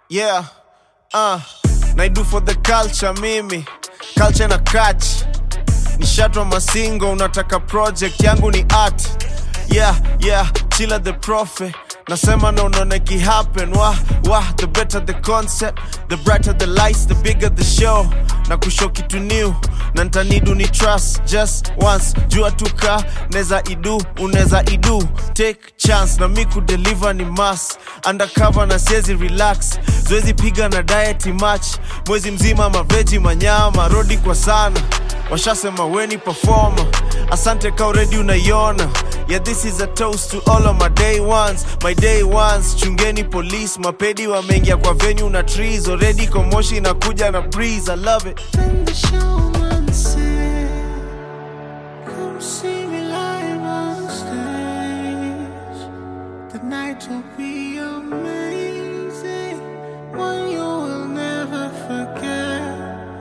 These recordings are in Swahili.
Yeah, I do for the culture mimi. Culture na catch. Nishatwa masingo, unataka project yangu ni art. Yeah, Chilla the prophet. Nasema no neki happen. Wah, the better the concept, the brighter the lights, the bigger the show. Na kushow kitu new, na ntanidu ni trust. Just once, jua tuka, neza idu, uneza idu. Take chance, na miku deliver ni mass. Undercover na siezi relax. Zoezi piga na diet match. Mwezi mzima maveji manyama, rodi kwa sana. Washasema weni performer. Asante ka already unaiona. Yeah, this is a toast to all of my day ones. My day ones, chungeni police. Mapedi wamengia kwa venue na trees. Already komoshi inakuja na breeze. I love it. When the showman said, come see me live on stage, the night will be amazing, one you will never forget.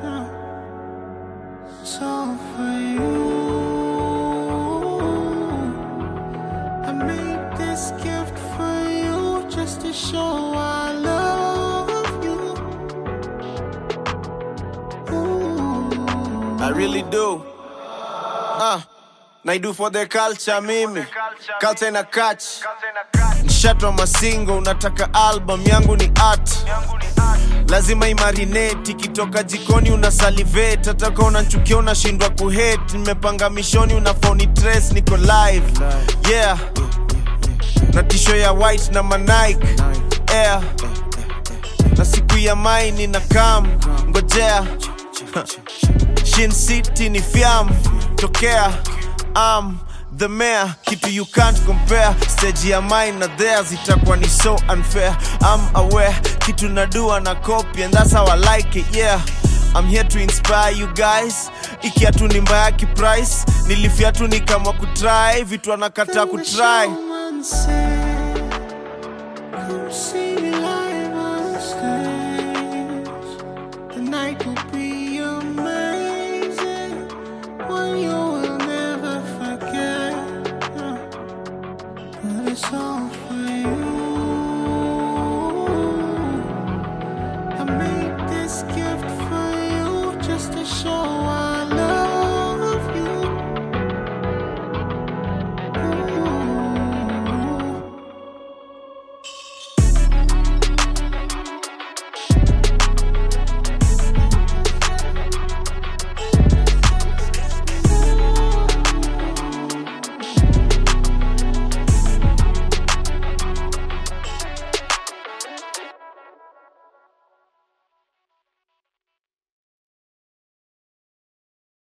So for you, I made this gift for you, just to show I love you. I really do. Na I do for the culture mimi. Culture na catch. Nishatwa masingo, unataka album yangu ni art. Lazima imarinate, ikitoka jikoni unasalivate. Ataka unanchukia unashindwa kuhate. Nimepanga mishoni unafoni trace, niko live. Yeah, na tisho ya white na Nike Air. Na siku ya maini na kam, ngojea. Shin City ni fiam, tokea. I'm the mayor, kitu you can't compare. Stage ya mine na theirs itakuwa ni so unfair. I'm aware, kitu nadua na copy, and that's how I like it, yeah. I'm here to inspire you guys. Ikiatu ni mbaya kiprice, nilifiatu ni kama kutry, vitu anakata kutry. Come see me live.